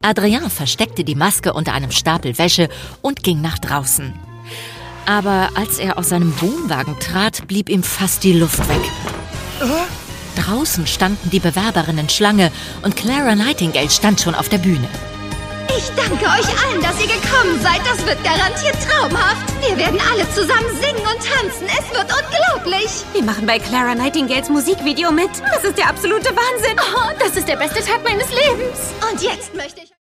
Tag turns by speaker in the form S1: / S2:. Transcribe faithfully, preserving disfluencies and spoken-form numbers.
S1: Adrien versteckte die Maske unter einem Stapel Wäsche und ging nach draußen. Aber als er aus seinem Wohnwagen trat, blieb ihm fast die Luft weg. Äh? Draußen standen die Bewerberinnen Schlange und Clara Nightingale stand schon auf der Bühne.
S2: Ich danke euch allen, dass ihr gekommen seid. Das wird garantiert traumhaft. Wir werden alle zusammen singen und tanzen. Es wird unglaublich.
S3: Wir machen bei Clara Nightingales Musikvideo mit. Das ist der absolute Wahnsinn.
S2: Oh, das ist der beste Tag meines Lebens. Und jetzt möchte ich...